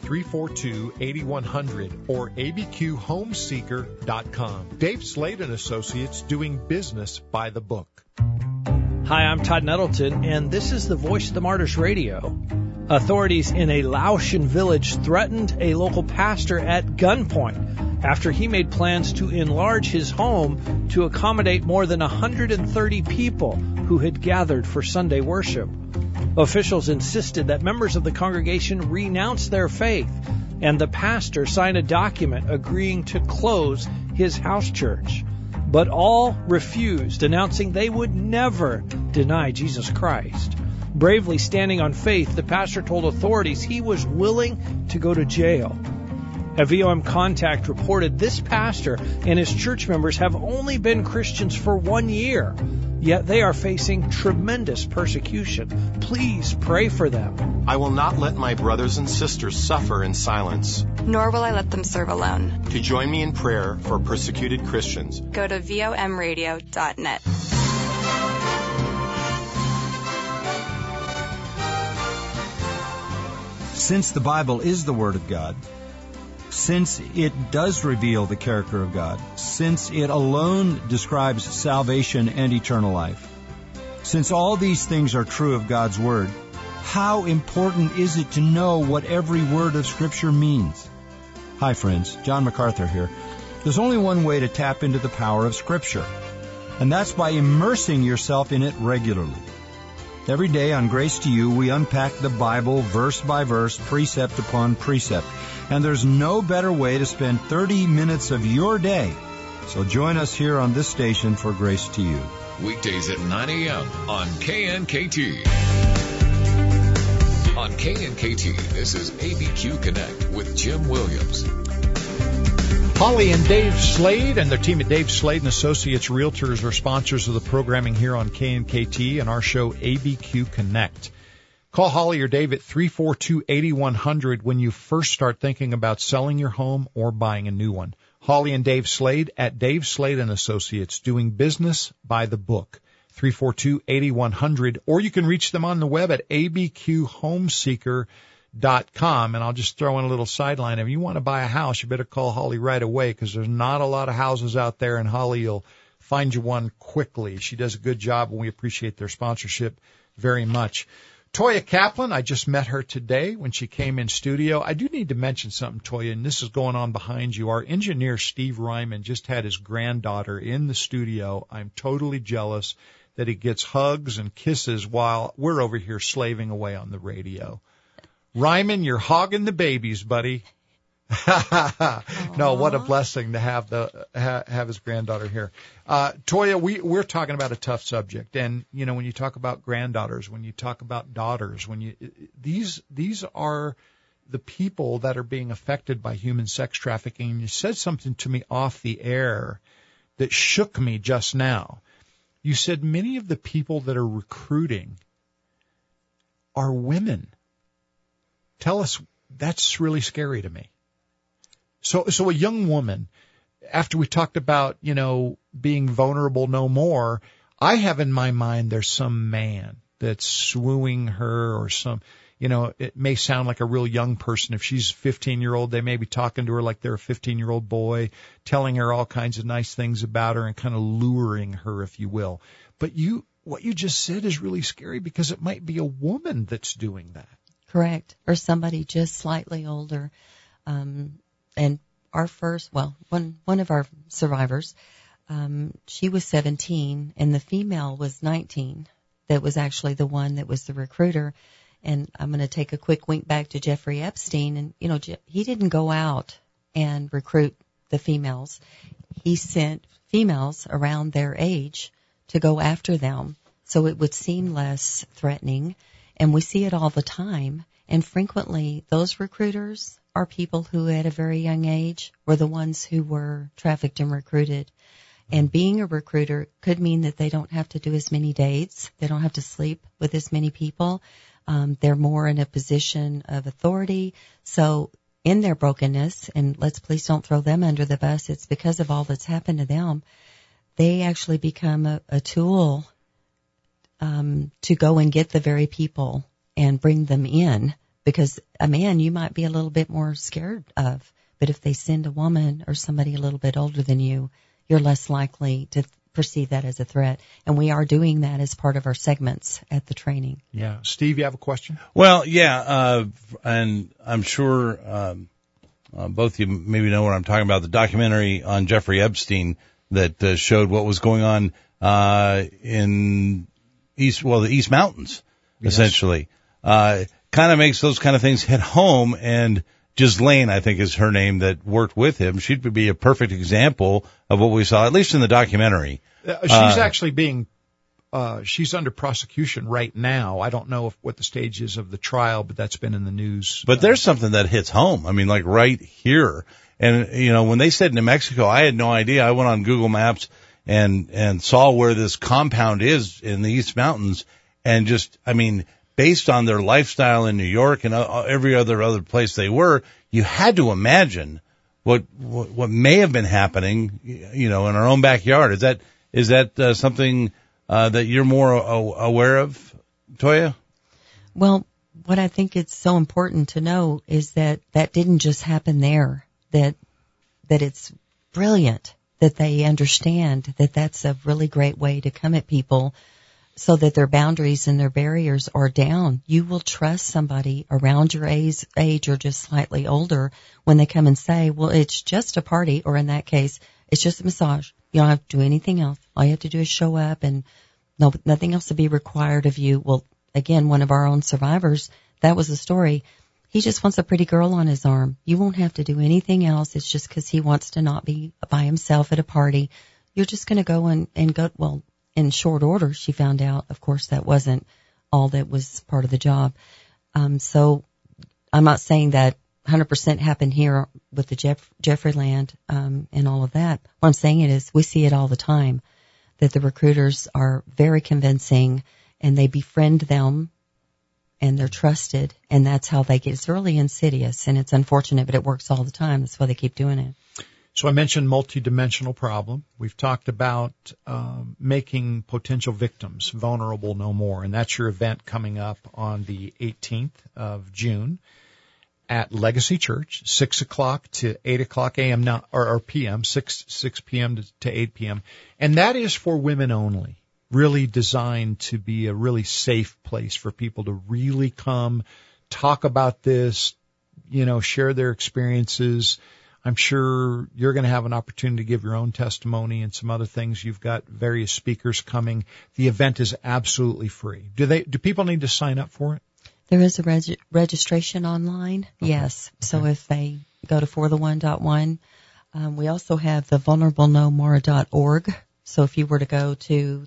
342-8100 or abqhomeseeker.com. Dave Slade & Associates, doing business by the book. Hi, I'm Todd Nettleton, and this is the Voice of the Martyrs Radio. Authorities in a Laotian village threatened a local pastor at gunpoint after he made plans to enlarge his home to accommodate more than 130 people who had gathered for Sunday worship. Officials insisted that members of the congregation renounce their faith, and the pastor sign a document agreeing to close his house church. But all refused, announcing they would never deny Jesus Christ. Bravely standing on faith, the pastor told authorities he was willing to go to jail. A VOM contact reported this pastor and his church members have only been Christians for 1 year, yet they are facing tremendous persecution. Please pray for them. I will not let my brothers and sisters suffer in silence. Nor will I let them serve alone. To join me in prayer for persecuted Christians, go to vomradio.net. Since the Bible is the Word of God, since it does reveal the character of God, since it alone describes salvation and eternal life, since all these things are true of God's Word, how important is it to know what every word of Scripture means? Hi friends, John MacArthur here. There's only one way to tap into the power of Scripture, and that's by immersing yourself in it regularly. Every day on Grace to You, we unpack the Bible verse by verse, precept upon precept. And there's no better way to spend 30 minutes of your day. So join us here on this station for Grace to You. Weekdays at 9 a.m. on KNKT. On KNKT, this is ABQ Connect with Jim Williams. Holly and Dave Slade and their team at Dave Slade & Associates Realtors are sponsors of the programming here on KNKT and our show ABQ Connect. Call Holly or Dave at 342-8100 when you first start thinking about selling your home or buying a new one. Holly and Dave Slade at Dave Slade & Associates, doing business by the book. 342-8100, or you can reach them on the web at abqhomeseeker.com. And I'll just throw in a little sideline. If you want to buy a house, you better call Holly right away, because there's not a lot of houses out there, and Holly will find you one quickly. She does a good job, and we appreciate their sponsorship very much. Toya Kaplan, I just met her today when she came in studio. I do need to mention something, Toya, and this is going on behind you. Our engineer, Steve Ryman, just had his granddaughter in the studio. I'm totally jealous that he gets hugs and kisses while we're over here slaving away on the radio. Ryman, you're hogging the babies, buddy. No, what a blessing to have his granddaughter here. Toya, we're talking about a tough subject, and you know, when you talk about granddaughters, when you talk about daughters, these are the people that are being affected by human sex trafficking. And you said something to me off the air that shook me just now. You said many of the people that are recruiting are women. Tell us, that's really scary to me. So a young woman, after we talked about, you know, being vulnerable no more, I have in my mind there's some man that's swooning her, or some, you know, it may sound like a real young person. If she's a 15-year-old, they may be talking to her like they're a 15-year-old boy, telling her all kinds of nice things about her and kind of luring her, if you will. But what you just said is really scary, because it might be a woman that's doing that. Correct. Or somebody just slightly older. And our one of our survivors, she was 17, and the female was 19. That was actually the one that was the recruiter. And I'm going to take a quick wink back to Jeffrey Epstein. And, you know, he didn't go out and recruit the females. He sent females around their age to go after them, so it would seem less threatening. And we see it all the time. And frequently, those recruiters are people who at a very young age were the ones who were trafficked and recruited. And being a recruiter could mean that they don't have to do as many dates. They don't have to sleep with as many people. They're more in a position of authority. So in their brokenness, and please don't throw them under the bus, it's because of all that's happened to them, they actually become a tool to go and get the very people and bring them in. Because a man you might be a little bit more scared of, but if they send a woman or somebody a little bit older than you, you're less likely to perceive that as a threat. And we are doing that as part of our segments at the training. Yeah. Steve, you have a question? Well, yeah, and I'm sure both of you maybe know what I'm talking about, the documentary on Jeffrey Epstein that showed what was going on in the East Mountains, yes. Essentially. Kind of makes those kind of things hit home, and Ghislaine, I think is her name, that worked with him. She'd be a perfect example of what we saw, at least in the documentary. She's actually she's under prosecution right now. I don't know what the stage is of the trial, but that's been in the news. But there's something that hits home. I mean, like right here. And, you know, when they said New Mexico, I had no idea. I went on Google Maps and saw where this compound is in the East Mountains, and just, I mean, based on their lifestyle in New York and every other place they were, you had to imagine what may have been happening, you know, in our own backyard. Is that something that you're more aware of, Toya? Well, what I think it's so important to know is that didn't just happen there. That it's brilliant that they understand that that's a really great way to come at people, so that their boundaries and their barriers are down. You will trust somebody around your age or just slightly older when they come and say, well, it's just a party, or in that case, it's just a massage. You don't have to do anything else. All you have to do is show up, and nothing else to be required of you. Well, again, one of our own survivors, that was the story. He just wants a pretty girl on his arm. You won't have to do anything else. It's just because he wants to not be by himself at a party. You're just going to go and go, well, in short order, she found out, of course, that wasn't all that was part of the job. So I'm not saying that 100% happened here with the Jeffrey Land and all of that. What I'm saying is we see it all the time, that the recruiters are very convincing, and they befriend them and they're trusted, and that's how they get. It's really insidious, and it's unfortunate, but it works all the time. That's why they keep doing it. So I mentioned multidimensional problem. We've talked about making potential victims vulnerable no more, and that's your event coming up on the 18th of June at Legacy Church, 6 o'clock to 8 o'clock a.m. now, or p.m., 6 p.m. to 8 p.m., and that is for women only. Really designed to be a really safe place for people to really come, talk about this, share their experiences. I'm sure you're going to have an opportunity to give your own testimony and some other things. You've got various speakers coming. The event is absolutely free. Do people need to sign up for it? There is a registration online, okay. Yes. Okay. So if they go to fortheone.one, we also have the vulnerablenomore.org. So if you were to go to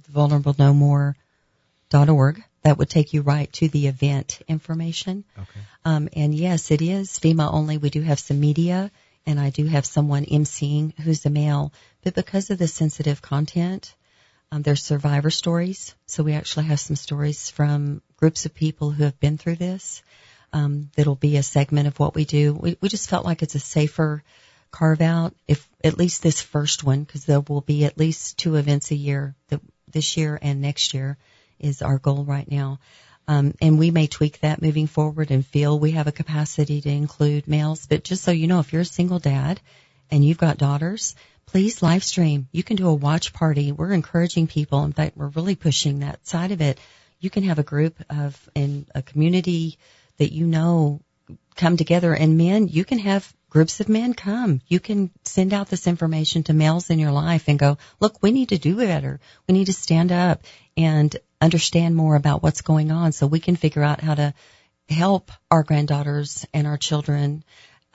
vulnerablenomore.org, that would take you right to the event information. Okay. And yes, it is FEMA only. We do have some media, and I do have someone emceeing who's a male. But because of the sensitive content, there's survivor stories. So we actually have some stories from groups of people who have been through this. That'll be a segment of what we do. We just felt like it's a safer carve out, if at least this first one, because there will be at least 2 events a year. This year and next year is our goal right now. And we may tweak that moving forward and feel we have a capacity to include males. But just so you know, if you're a single dad and you've got daughters, please live stream. You can do a watch party. We're encouraging people. In fact, we're really pushing that side of it. You can have a group in a community that come together, and men, you can have groups of men come. You can send out this information to males in your life and go, look, we need to do better. We need to stand up and understand more about what's going on so we can figure out how to help our granddaughters and our children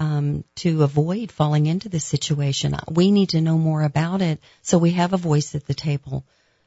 to avoid falling into this situation. We need to know more about it so we have a voice at the table.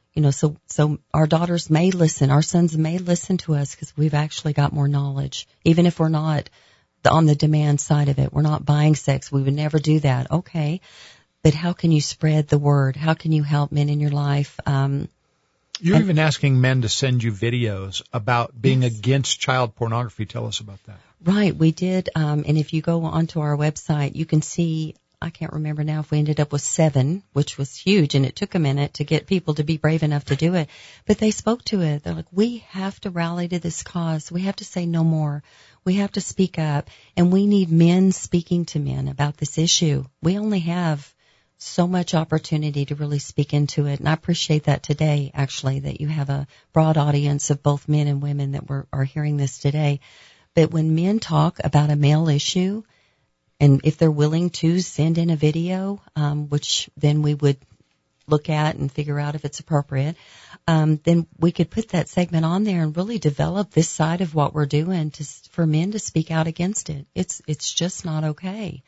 So our daughters may listen, our sons may listen to us because we've actually got more knowledge, even if we're not on the demand side of it. We're not buying sex. We would never do that. Okay. But how can you spread the word? How can you help men in your life? You're even asking men to send you videos about being against child pornography. Tell us about that. Right. We did. And if you go onto our website, you can see, I can't remember now if we ended up with 7, which was huge. And it took a minute to get people to be brave enough to do it. But they spoke to it. They're like, we have to rally to this cause. We have to say no more. We have to speak up. And we need men speaking to men about this issue. We only have so much opportunity to really speak into it. And I appreciate that today, actually, that you have a broad audience of both men and women that are hearing this today. But when men talk about a male issue, and if they're willing to send in a video, which then we would look at and figure out if it's appropriate, then we could put that segment on there and really develop this side of what we're doing for men to speak out against it. It's just not okay.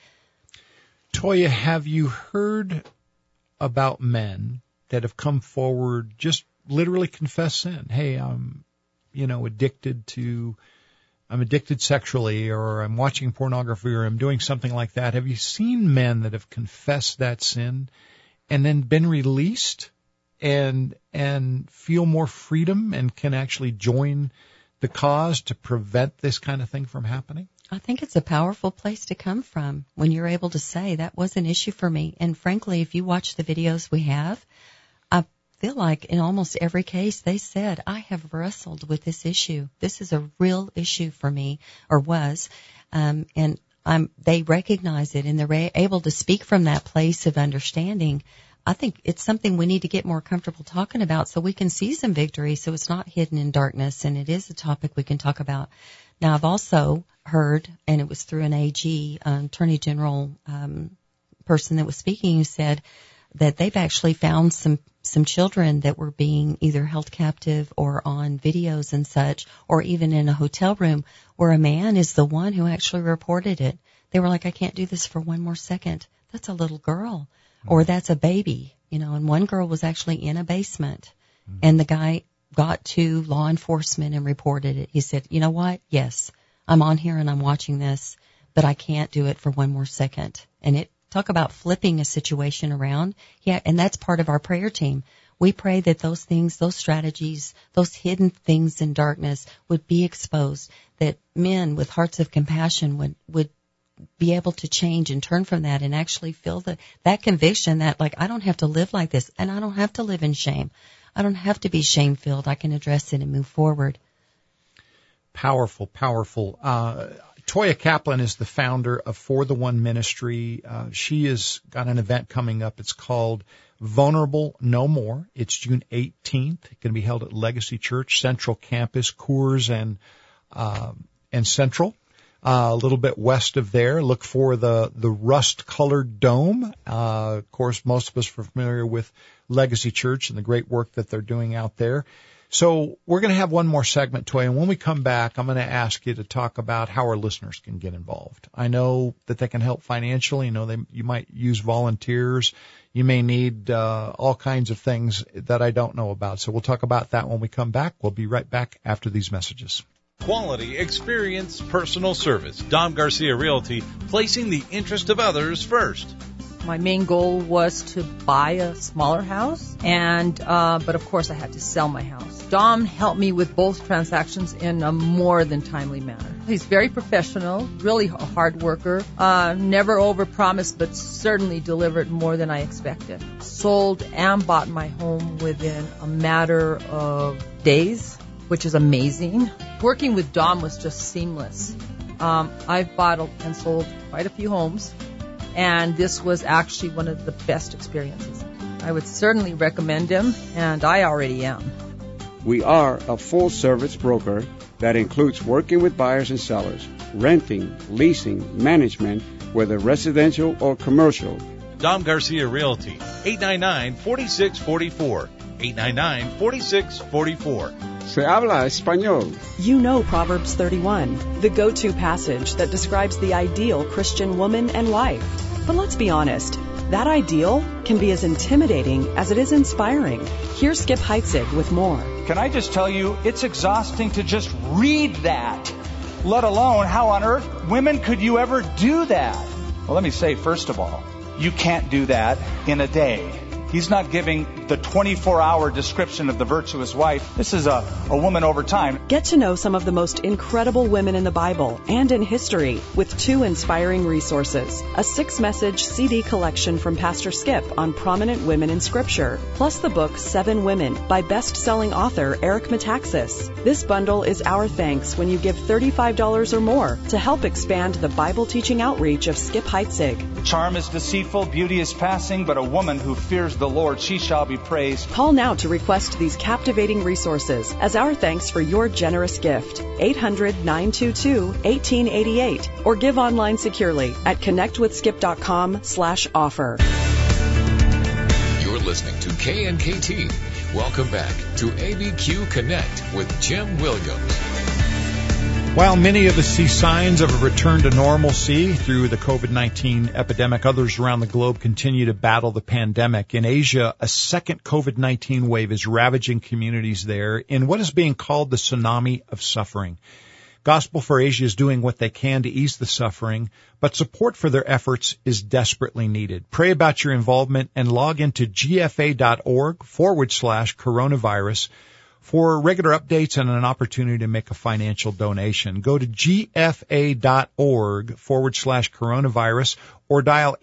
Toya, have you heard about men that have come forward, just literally confess sin? Hey, I'm addicted sexually, or I'm watching pornography, or I'm doing something like that. Have you seen men that have confessed that sin and then been released and feel more freedom and can actually join the cause to prevent this kind of thing from happening? I think it's a powerful place to come from when you're able to say that was an issue for me. And frankly, if you watch the videos we have, I feel like in almost every case they said, I have wrestled with this issue. This is a real issue for me, or was. And they recognize it, and they're able to speak from that place of understanding. I think it's something we need to get more comfortable talking about so we can see some victory, so it's not hidden in darkness, and it is a topic we can talk about. Now, I've also heard, and it was through an AG, Attorney General person that was speaking, who said that they've actually found some children that were being either held captive or on videos and such, or even in a hotel room where a man is the one who actually reported it. They were like, I can't do this for one more second. That's a little girl. Or that's a baby, and one girl was actually in a basement, and the guy got to law enforcement and reported it. He said, you know what? Yes, I'm on here and I'm watching this, but I can't do it for one more second. And talk about flipping a situation around. Yeah, and that's part of our prayer team. We pray that those things, those strategies, those hidden things in darkness would be exposed, that men with hearts of compassion would be able to change and turn from that and actually feel that conviction that, like, I don't have to live like this, and I don't have to live in shame. I don't have to be shame-filled. I can address it and move forward. Powerful, powerful. Toya Kaplan is the founder of For the One Ministry. She has got an event coming up. It's called Vulnerable No More. It's June 18th. It's going to be held at Legacy Church, Central Campus, Coors and Central. A little bit west of there. Look for the rust-colored dome. Of course, most of us are familiar with Legacy Church and the great work that they're doing out there. So we're going to have one more segment, Toya, and when we come back, I'm going to ask you to talk about how our listeners can get involved. I know that they can help financially. You might use volunteers. You may need all kinds of things that I don't know about. So we'll talk about that when we come back. We'll be right back after these messages. Quality, experience, personal service. Dom Garcia Realty, placing the interest of others first. My main goal was to buy a smaller house, but of course I had to sell my house. Dom helped me with both transactions in a more than timely manner. He's very professional, really a hard worker, never overpromised, but certainly delivered more than I expected. Sold and bought my home within a matter of days, which is amazing. Working with Dom was just seamless. I've bought and sold quite a few homes, and this was actually one of the best experiences. I would certainly recommend him, and I already am. We are a full-service broker that includes working with buyers and sellers, renting, leasing, management, whether residential or commercial. Dom Garcia Realty, 899-4644. 899-4644. Se habla español. You know Proverbs 31, the go-to passage that describes the ideal Christian woman and wife. But let's be honest, that ideal can be as intimidating as it is inspiring. Here's Skip Heitzig with more. Can I just tell you, it's exhausting to just read that, let alone how on earth, women, could you ever do that? Well, let me say, first of all, you can't do that in a day. He's not giving the 24-hour description of the virtuous wife. This is a woman over time. Get to know some of the most incredible women in the Bible and in history with 2 inspiring resources. A 6-message CD collection from Pastor Skip on prominent women in Scripture, plus the book 7 Women by best-selling author Eric Metaxas. This bundle is our thanks when you give $35 or more to help expand the Bible teaching outreach of Skip Heitzig. Charm is deceitful, beauty is passing, but a woman who fears the Lord, she shall be praised. Call now to request these captivating resources as our thanks for your generous gift. 800-922-1888 or give online securely at connectwithskip.com/offer. You're listening to KNKT. Welcome back to ABQ Connect with Jim Williams. While many of us see signs of a return to normalcy through the COVID-19 epidemic, others around the globe continue to battle the pandemic. In Asia, a second COVID-19 wave is ravaging communities there in what is being called the tsunami of suffering. Gospel for Asia is doing what they can to ease the suffering, but support for their efforts is desperately needed. Pray about your involvement and log into gfa.org/coronavirus for regular updates and an opportunity to make a financial donation. Go to gfa.org/coronavirus or dial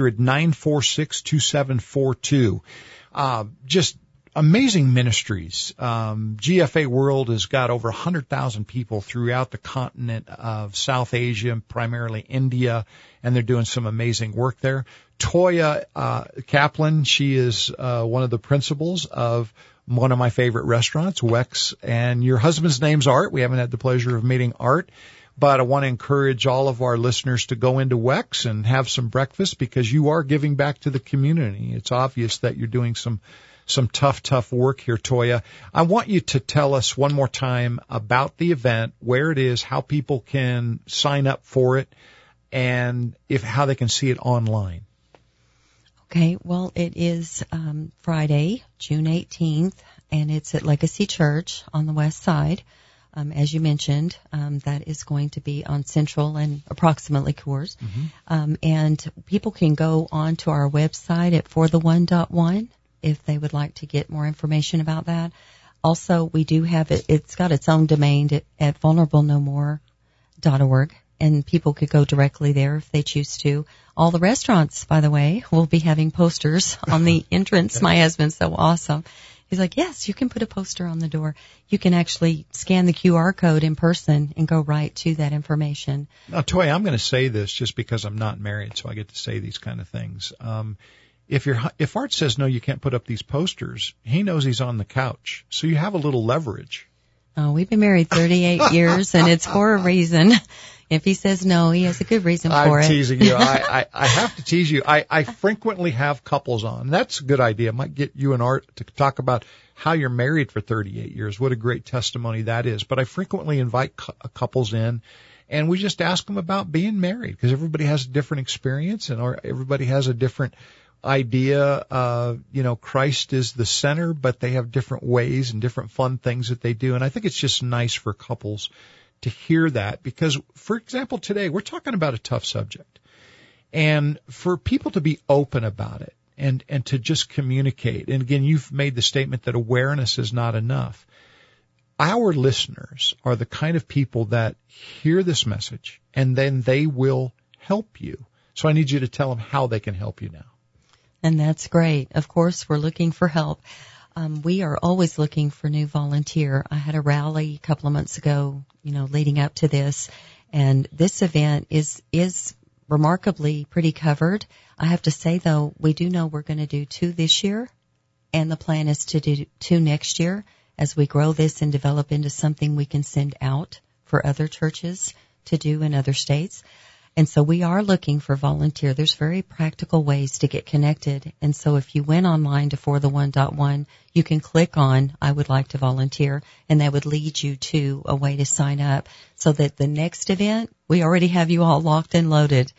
800-946-2742. Just amazing ministries. GFA World has got over 100,000 people throughout the continent of South Asia, primarily India, and they're doing some amazing work there. Toya Kaplan, she is one of the principals of one of my favorite restaurants, Wex, and your husband's name's Art. We haven't had the pleasure of meeting Art, but I want to encourage all of our listeners to go into Wex and have some breakfast because you are giving back to the community. It's obvious that you're doing some tough work here, Toya. I want you to tell us one more time about the event, where it is, how people can sign up for it, and how they can see it online. Okay, well, it is Friday, June 18th, and it's at Legacy Church on the west side. As you mentioned, that is going to be on Central and approximately Coors. Mm-hmm. And people can go on to our website at forthe1.one if they would like to get more information about that. Also, we do have it. It's got its own domain at vulnerablenomore.org, and people could go directly there if they choose to. All the restaurants, by the way, will be having posters on the entrance. Okay. My husband's so awesome. He's like, yes, you can put a poster on the door. You can actually scan the QR code in person and go right to that information. Now, Toy, I'm going to say this just because I'm not married, so I get to say these kind of things. If Art says, no, you can't put up these posters, he knows he's on the couch. So you have a little leverage. Oh, we've been married 38 years, and it's for a reason. If he says no, he has a good reason for it. I'm teasing you. I have to tease you. I frequently have couples on. That's a good idea. I might get you and Art to talk about how you're married for 38 years. What a great testimony that is. But I frequently invite couples in, and we just ask them about being married, because everybody has a different experience, and everybody has a different idea. Christ is the center, but they have different ways and different fun things that they do. And I think it's just nice for couples to hear that, because, for example, today we're talking about a tough subject, and for people to be open about it and to just communicate. And again, you've made the statement that awareness is not enough. Our listeners are the kind of people that hear this message, and then they will help you. So I need you to tell them how they can help you now. And that's great. Of course, we're looking for help. We are always looking for new volunteer. I had a rally a couple of months ago, leading up to this, and this event is remarkably pretty covered. I have to say, though, we do know we're going to do 2 this year, and the plan is to do 2 next year as we grow this and develop into something we can send out for other churches to do in other states. And so we are looking for volunteer. There's very practical ways to get connected. And so if you went online to forthe1.1, you can click on I would like to volunteer, and that would lead you to a way to sign up, so that the next event, we already have you all locked and loaded,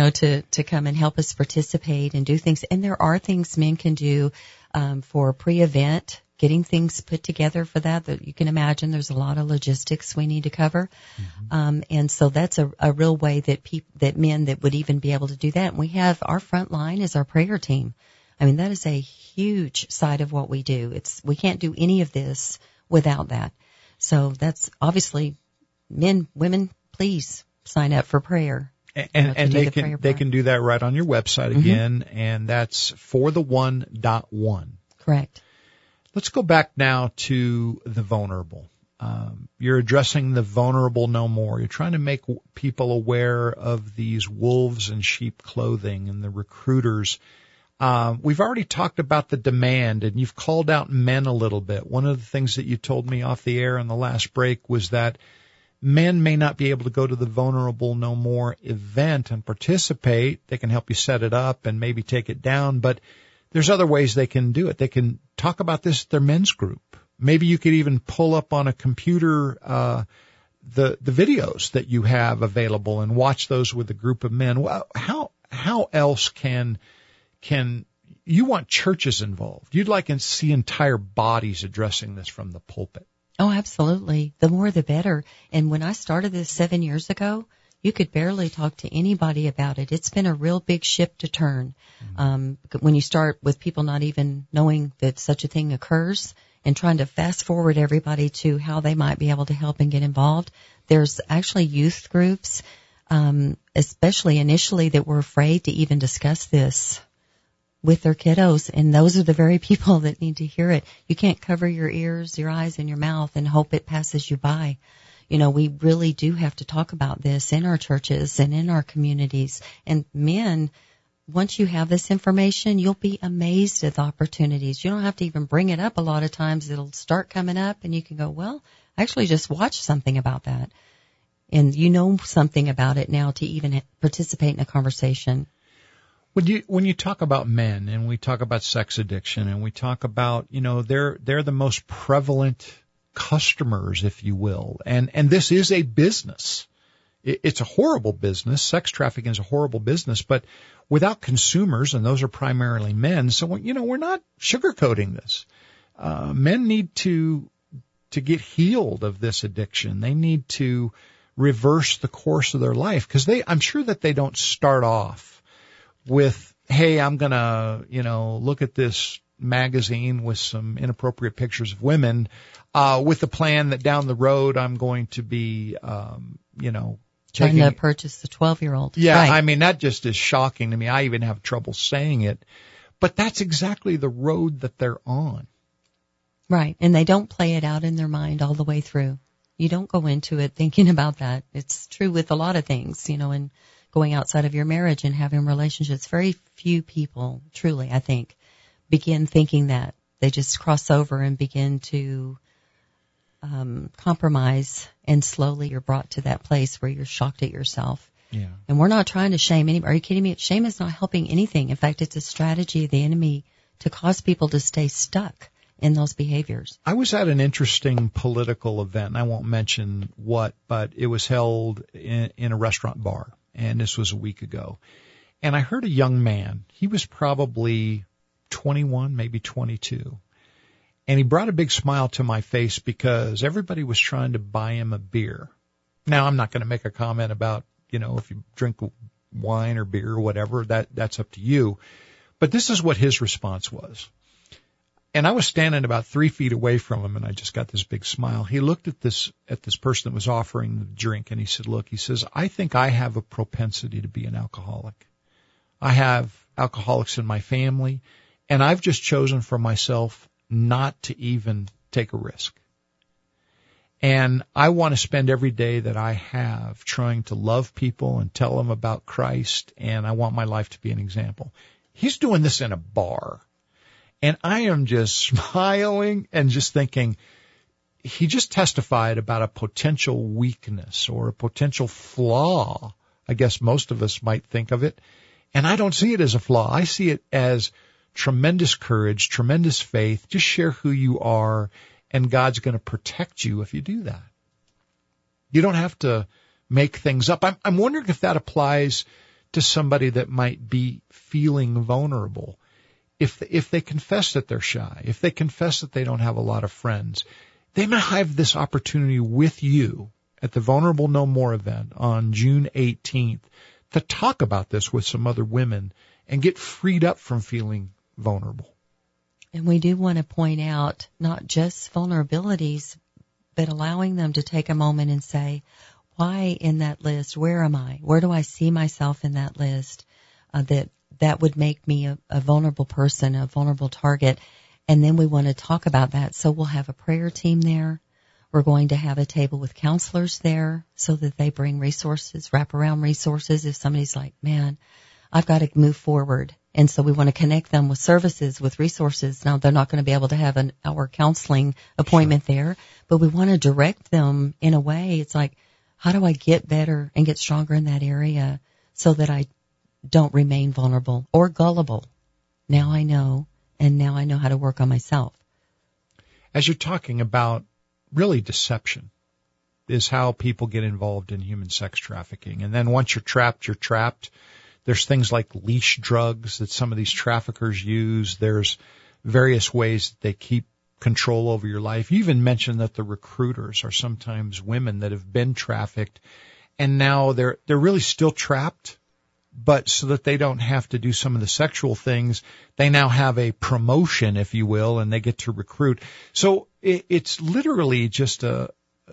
to come and help us participate and do things. And there are things men can do for pre-event, getting things put together for that you can imagine there's a lot of logistics we need to cover. Mm-hmm. And so that's a real way that men that would even be able to do that. And we have our front line is our prayer team. I mean, that is a huge side of what we do. We can't do any of this without that. So that's obviously men, women, please sign up for prayer. And they can do that right on your website again. Mm-hmm. And that's forthe1.1. Correct. Let's go back now to the vulnerable. You're addressing the vulnerable no more. You're trying to make people aware of these wolves in sheep clothing and the recruiters. We've already talked about the demand, and you've called out men a little bit. One of the things that you told me off the air in the last break was that men may not be able to go to the Vulnerable No More event and participate. They can help you set it up and maybe take it down, but there's other ways they can do it. They can talk about this at their men's group. Maybe you could even pull up on a computer the videos that you have available and watch those with a group of men. Well, how else can you want churches involved? You'd like to see entire bodies addressing this from the pulpit. Oh, absolutely. The more the better. And when I started this 7 years ago, you could barely talk to anybody about it. It's been a real big ship to turn. When you start with people not even knowing that such a thing occurs and trying to fast forward everybody to how they might be able to help and get involved, there's actually youth groups, especially initially, that were afraid to even discuss this with their kiddos, and those are the very people that need to hear it. You can't cover your ears, your eyes, and your mouth and hope it passes you by. We really do have to talk about this in our churches and in our communities. And men, once you have this information, you'll be amazed at the opportunities. You don't have to even bring it up a lot of times. It'll start coming up, and you can go, well, I actually just watched something about that. And you know something about it now to even participate in a conversation. When you talk about men, and we talk about sex addiction, and we talk about, they're the most prevalent customers, if you will. And this is a business. It's a horrible business. Sex trafficking is a horrible business, but without consumers, and those are primarily men. So, we're not sugarcoating this. Men need to get healed of this addiction. They need to reverse the course of their life, because I'm sure that they don't start off with, hey, I'm going to, look at this magazine with some inappropriate pictures of women, with the plan that down the road I'm going to be, trying to purchase the 12-year-old. Yeah, right. I mean, that just is shocking to me. I even have trouble saying it. But that's exactly the road that they're on. Right, and they don't play it out in their mind all the way through. You don't go into it thinking about that. It's true with a lot of things, and going outside of your marriage and having relationships. Very few people, truly, I think, begin thinking that. They just cross over and begin to compromise, and slowly you're brought to that place where you're shocked at yourself. Yeah. And we're not trying to shame anybody. Are you kidding me? Shame is not helping anything. In fact, it's a strategy of the enemy to cause people to stay stuck in those behaviors. I was at an interesting political event. I won't mention what, but it was held in a restaurant bar, and this was a week ago. And I heard a young man. He was probably 21, maybe 22. And he brought a big smile to my face because everybody was trying to buy him a beer. Now, I'm not going to make a comment about, if you drink wine or beer or whatever, that's up to you. But this is what his response was. And I was standing about 3 feet away from him, and I just got this big smile. He looked at this person that was offering the drink, and he said, look, he says, I think I have a propensity to be an alcoholic. I have alcoholics in my family, and I've just chosen for myself not to even take a risk. And I want to spend every day that I have trying to love people and tell them about Christ, and I want my life to be an example. He's doing this in a bar, and I am just smiling and just thinking, he just testified about a potential weakness or a potential flaw. I guess most of us might think of it, and I don't see it as a flaw. I see it as tremendous courage, tremendous faith. Just share who you are, and God's going to protect you if you do that. You don't have to make things up. I'm wondering if that applies to somebody that might be feeling vulnerable. If they confess that they're shy, if they confess that they don't have a lot of friends, they might have this opportunity with you at the Vulnerable No More event on June 18th to talk about this with some other women and get freed up from feeling vulnerable. And we do want to point out not just vulnerabilities, but allowing them to take a moment and say, why in that list? Where am I? Where do I see myself in that list? That would make me a vulnerable person, a vulnerable target. And then we want to talk about that. So we'll have a prayer team there. We're going to have a table with counselors there so that they bring resources, wraparound resources. If somebody's like, man, I've got to move forward. And so we want to connect them with services, with resources. Now, they're not going to be able to have an hour counseling appointment there, but we want to direct them in a way. It's like, how do I get better and get stronger in that area so that I don't remain vulnerable or gullible? Now I know, and now I know how to work on myself. As you're talking about really deception is how people get involved in human sex trafficking. And then once you're trapped, you're trapped. There's things like leash drugs that some of these traffickers use. There's various ways that they keep control over your life. You even mentioned that the recruiters are sometimes women that have been trafficked, and now they're really still trapped, but so that they don't have to do some of the sexual things, they now have a promotion, if you will, and they get to recruit. So it's literally just a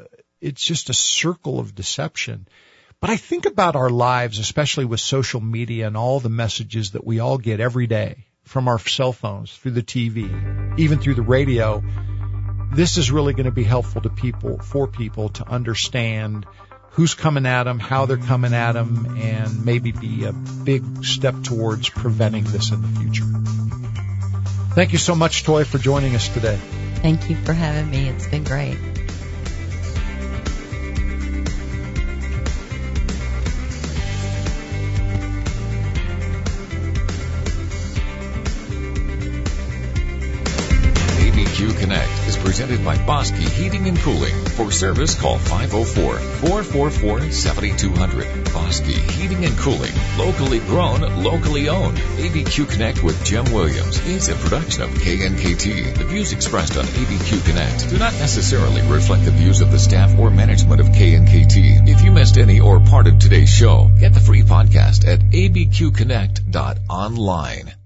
circle of deception. But I think about our lives, especially with social media and all the messages that we all get every day from our cell phones, through the TV, even through the radio. This is really going to be helpful to people, for people to understand who's coming at them, how they're coming at them, and maybe be a big step towards preventing this in the future. Thank you so much, Toy, for joining us today. Thank you for having me. It's been great. ABQ Connect is presented by Bosky Heating and Cooling. For service, call 504-444-7200. Bosky Heating and Cooling. Locally grown, locally owned. ABQ Connect with Jim Williams is a production of KNKT. The views expressed on ABQ Connect do not necessarily reflect the views of the staff or management of KNKT. If you missed any or part of today's show, get the free podcast at abqconnect.online.